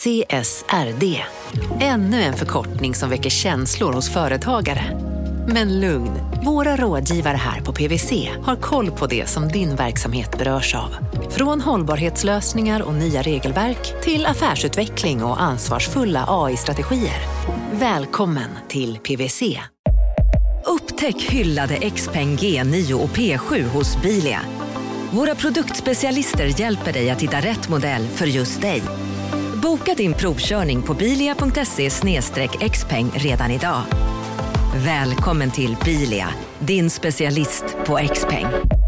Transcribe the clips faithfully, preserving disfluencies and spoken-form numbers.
C S R D. Ännu en förkortning som väcker känslor hos företagare. Men lugn, våra rådgivare här på P W C har koll på det som din verksamhet berörs av. Från hållbarhetslösningar och nya regelverk till affärsutveckling och ansvarsfulla A I-strategier. Välkommen till P W C. Upptäck hyllade Xpeng G nio och P sju hos Bilia. Våra produktspecialister hjälper dig att hitta rätt modell för just dig. Boka din provkörning på bilia punkt se slash xpeng redan idag. Välkommen till Bilia, din specialist på Xpeng.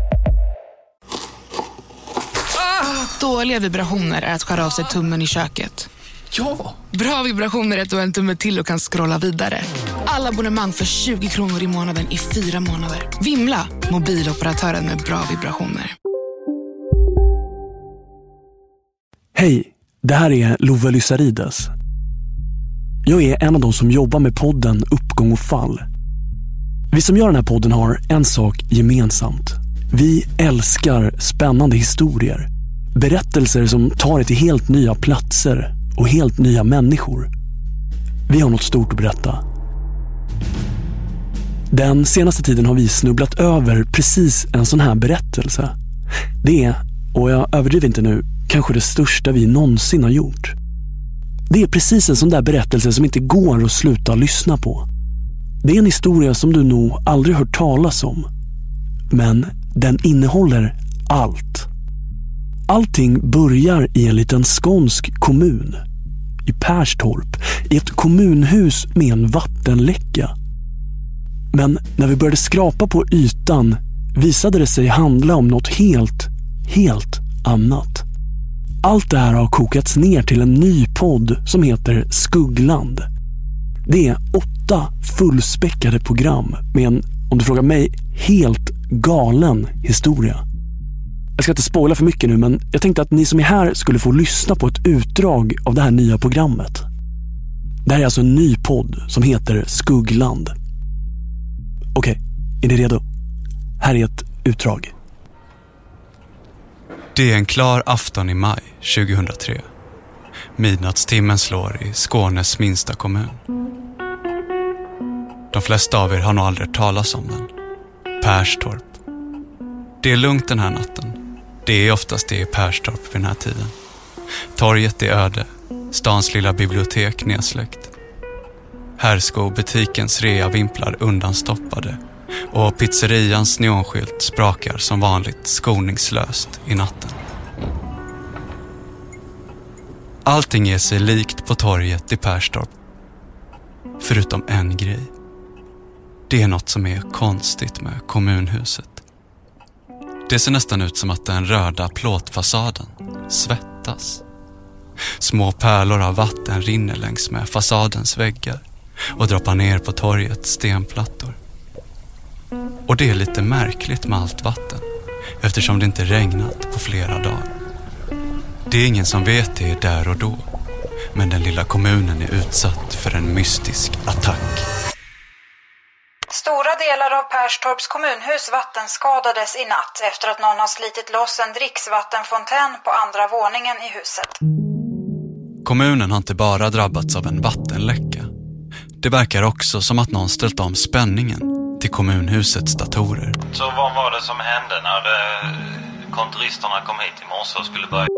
Ah, dåliga vibrationer är att skära av sig tummen i köket. Ja! Bra vibrationer är att du har en tumme till och kan scrolla vidare. Alla abonnemang för tjugo kronor i månaden i fyra månader. Vimla, mobiloperatören med bra vibrationer. Hej, det här är Love Lysarides. Jag är en av de som jobbar med podden Uppgång och fall. Vi som gör den här podden har en sak gemensamt. Vi älskar spännande historier. Berättelser som tar det till helt nya platser och helt nya människor. Vi har något stort att berätta. Den senaste tiden har vi snubblat över precis en sån här berättelse. Det är, och jag överdriver inte nu, kanske det största vi någonsin har gjort. Det är precis en sån där berättelse som inte går att sluta lyssna på. Det är en historia som du nog aldrig hört talas om. Men den innehåller allt. Allting börjar i en liten skånsk kommun. I Perstorp, i ett kommunhus med en vattenläcka. Men när vi började skrapa på ytan visade det sig handla om något helt, helt annat. Allt det här har kokats ner till en ny podd som heter Skuggland. Det är åtta fullspäckade program med en, om du frågar mig, helt galen historia. Jag ska inte spoila för mycket nu, men jag tänkte att ni som är här skulle få lyssna på ett utdrag av det här nya programmet. Det här är alltså en ny podd som heter Skuggland. Okej, är ni redo? Här är ett utdrag. Det är en klar afton i maj tjugohundratre. Midnattstimmen slår i Skånes minsta kommun. De flesta av er har nog aldrig talas om den. Perstorp. Det är lugnt den här natten. Det är oftast det i Perstorp vid den här tiden. Torget är öde. Stans lilla bibliotek nedsläckt. Herrsko-butikens rea vimplar undanstoppade. Och pizzerians neonskylt sprakar som vanligt skoningslöst i natten. Allting är sig likt på torget i Perstorp. Förutom en grej. Det är något som är konstigt med kommunhuset. Det ser nästan ut som att den röda plåtfasaden svettas. Små pärlor av vatten rinner längs med fasadens väggar och droppar ner på torgets stenplattor. Och det är lite märkligt med allt vatten, eftersom det inte regnat på flera dagar. Det är ingen som vet det där och då, men den lilla kommunen är utsatt för en mystisk attack. Stora delar av Perstorps kommunhus vattenskadades i natt efter att någon har slitit loss en dricksvattenfontän på andra våningen i huset. Kommunen har inte bara drabbats av en vattenläcka. Det verkar också som att någon ställt om spänningen till kommunhusets datorer. Så vad var det som hände när eh, kontoristerna kom hit i morse och skulle börja?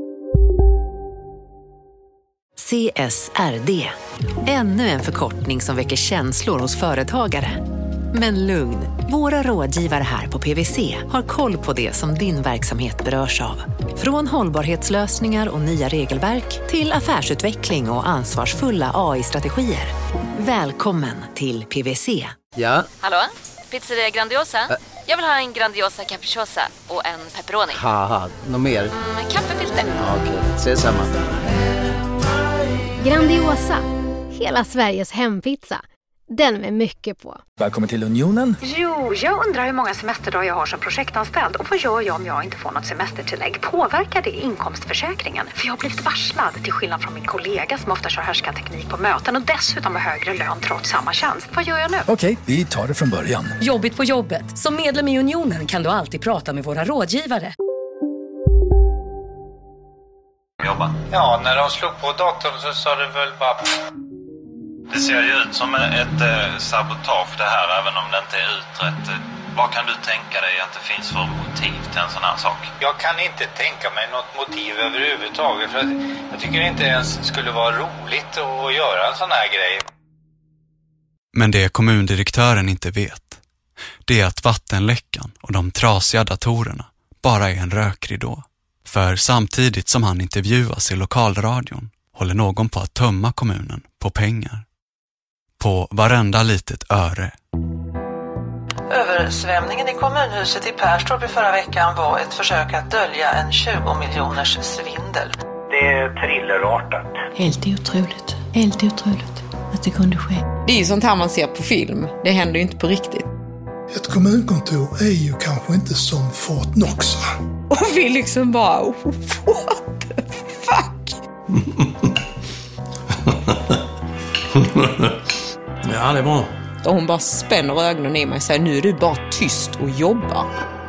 C S R D. Ännu en förkortning som väcker känslor hos företagare. Men lugn, våra rådgivare här på P W C har koll på det som din verksamhet berörs av. Från hållbarhetslösningar och nya regelverk till affärsutveckling och ansvarsfulla A I-strategier. Välkommen till P W C. Ja? Hallå? Pizzeria Grandiosa? Ä Jag vill ha en Grandiosa capriciosa och en pepperoni. Haha, något mer? Mm, kaffefilter. Ja, okej, okay. Ses samma. Grandiosa, hela Sveriges hempizza. Den med mycket på. Välkommen till Unionen. Jo, jag undrar hur många semesterdagar jag har som projektanställd. Och vad gör jag om jag inte får något semestertillägg? Påverkar det inkomstförsäkringen? För jag har blivit varslad, till skillnad från min kollega som ofta kör härskarteknik på möten. Och dessutom har högre lön trots samma tjänst. Vad gör jag nu? Okej, vi tar det från början. Jobbigt på jobbet. Som medlem i Unionen kan du alltid prata med våra rådgivare. jobba? Ja, när de slog på datorn så sa det väl bara... Det ser ju ut som ett eh, sabotage det här, även om det inte är utrett. Vad kan du tänka dig att det finns för motiv till en sån här sak? Jag kan inte tänka mig något motiv överhuvudtaget. För jag tycker det inte ens skulle vara roligt att göra en sån här grej. Men det kommundirektören inte vet, det är att vattenläckan och de trasiga datorerna bara är en rökridå. För samtidigt som han intervjuas i lokalradion håller någon på att tömma kommunen på pengar. På varenda litet öre. Översvämningen i kommunhuset i Perstorp i förra veckan var ett försök att dölja en tjugo miljoners svindel. Det är thrillerartat. Helt otroligt. Helt otroligt att det kunde ske. Det är ju sånt här man ser på film. Det händer ju inte på riktigt. Ett kommunkontor är ju kanske inte som Fort Knox. Och vi liksom bara, what the fuck? Ja, det är bra. Och hon bara spänner ögonen i mig och säger, nu är du bara tyst och jobbar.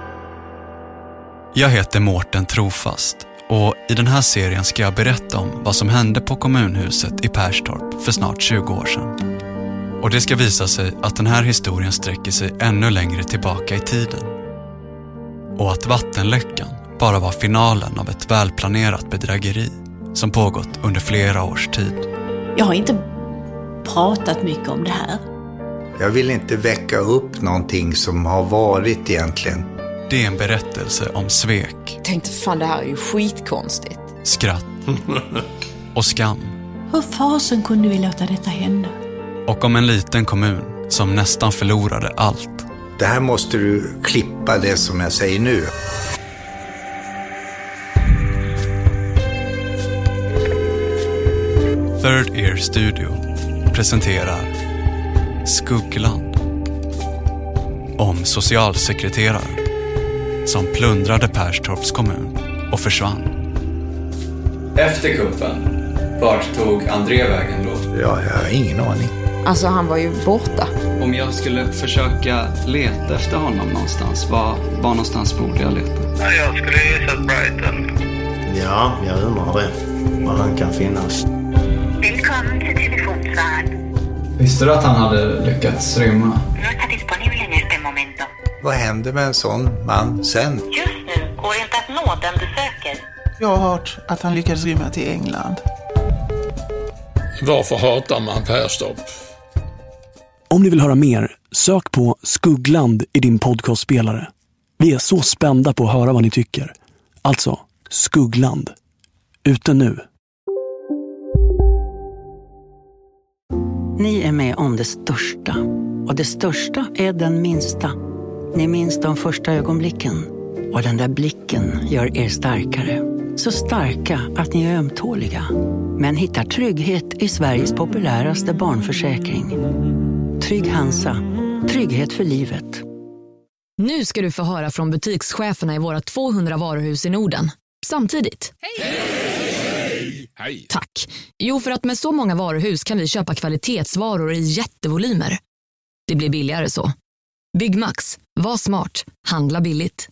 Jag heter Mårten Trofast och i den här serien ska jag berätta om vad som hände på kommunhuset i Perstorp för snart tjugo år sedan. Och det ska visa sig att den här historien sträcker sig ännu längre tillbaka i tiden. Och att vattenläckan bara var finalen av ett välplanerat bedrägeri som pågått under flera års tid. Jag har inte pratat mycket om det här. Jag vill inte väcka upp någonting som har varit egentligen. Det är en berättelse om svek. Jag tänkte, fan det här är ju skitkonstigt. Skratt och skam. Hur fasen kunde vi låta detta hända? Och om en liten kommun som nästan förlorade allt. Det här måste du klippa det som jag säger nu. Third Ear Studio presenterar Skuggland. Om socialsekreterare som plundrade Perstorps kommun och försvann. Efter kuppen, vart tog André vägen då? Ja, jag har ingen aning. Alltså han var ju borta. Om jag skulle försöka leta efter honom någonstans, var, var någonstans borde jag leta? Ja, jag skulle gissa Brighton. Ja, jag undrar det. Var han kan finnas. Välkommen till telefonsvararen. Visste du att han hade lyckats rymma? No está disponible en este momento. Vad händer med en sån man sen? Just nu går det inte att nå den du söker. Jag har hört att han lyckades rymma till England. Varför hatar man Perstorp? Om ni vill höra mer, sök på Skuggland i din podcastspelare. Vi är så spända på att höra vad ni tycker. Alltså, Skuggland. Ute nu. Ni är med om det största. Och det största är den minsta. Ni minns de första ögonblicken. Och den där blicken gör er starkare. Så starka att ni är ömtåliga. Men hittar trygghet i Sveriges populäraste barnförsäkring. Trygg Hansa. Trygghet för livet. Nu ska du få höra från butikscheferna i våra tvåhundra varuhus i Norden. Samtidigt. Hej! Hej! Hej! Tack. Jo, för att med så många varuhus kan vi köpa kvalitetsvaror i jättevolymer. Det blir billigare så. Byggmax. Var smart. Handla billigt.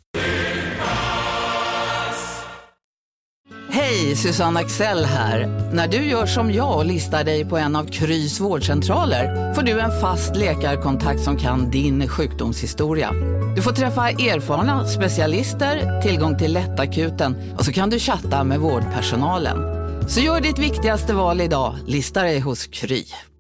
Hej, Susanne Axel här. När du gör som jag och listar dig på en av Krys vårdcentraler får du en fast läkarkontakt som kan din sjukdomshistoria. Du får träffa erfarna specialister, tillgång till lättakuten och så kan du chatta med vårdpersonalen. Så gör ditt viktigaste val idag, lista dig hos Kry.